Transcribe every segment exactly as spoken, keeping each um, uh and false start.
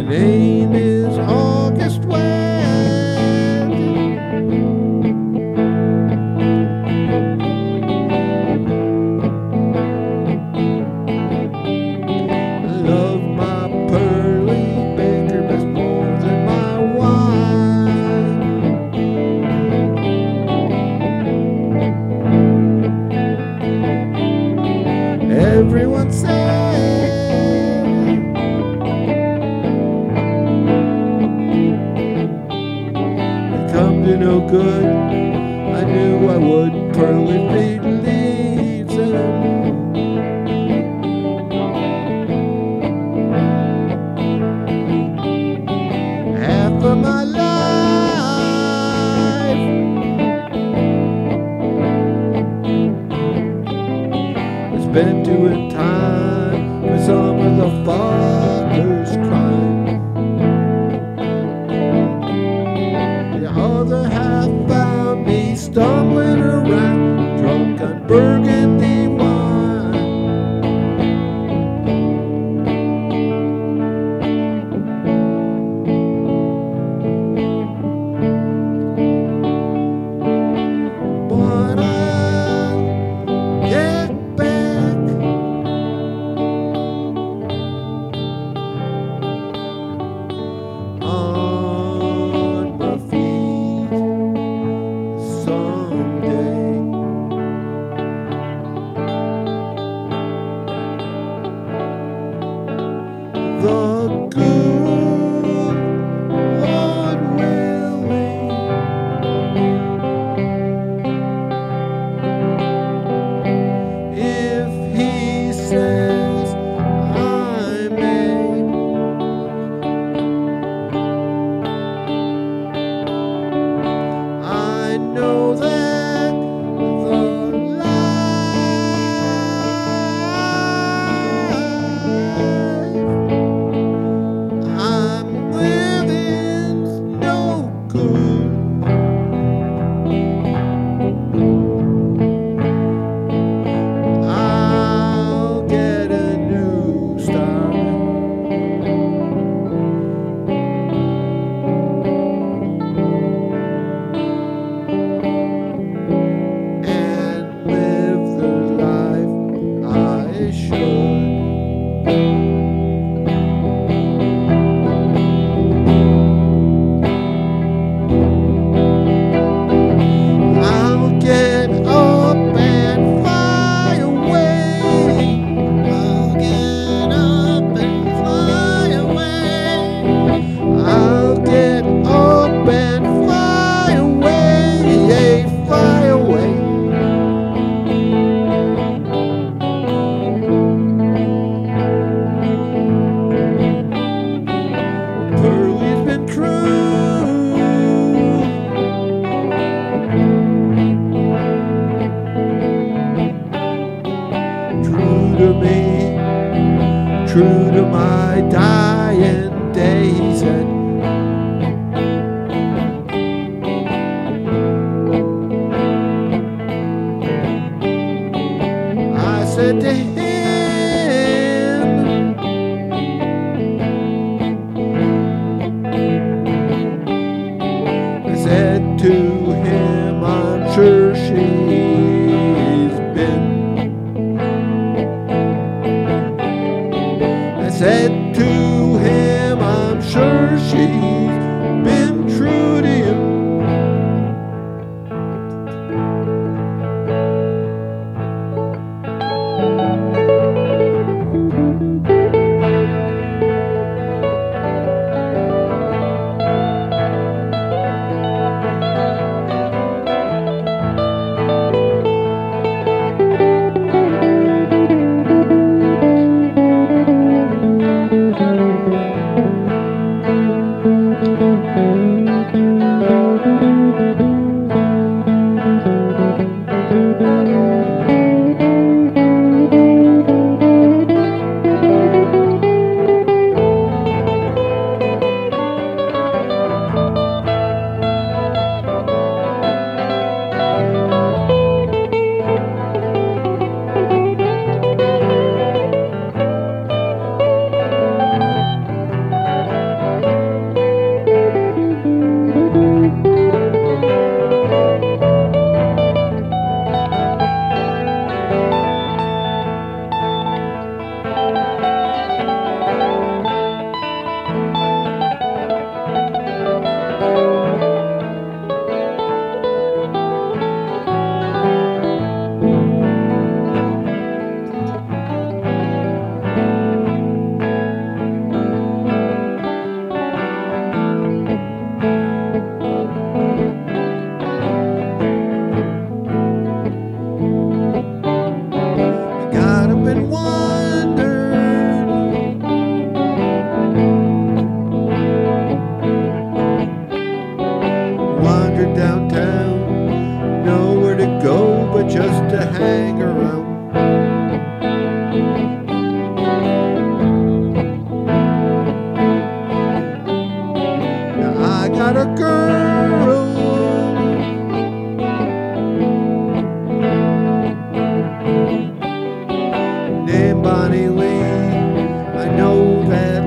name is August West. Love my pearly baker best more than my wine. Everyone said it come to no good. I knew I would. Pearly feet leaves them. Half of my life was spent doing time for some of the father's crime. The other half found me stumbling around, drunk on burgundy wine. But I'll get back on my feet someday. The good Lord willing, if He says I may, I know that the life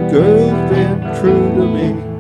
girl's been true to me.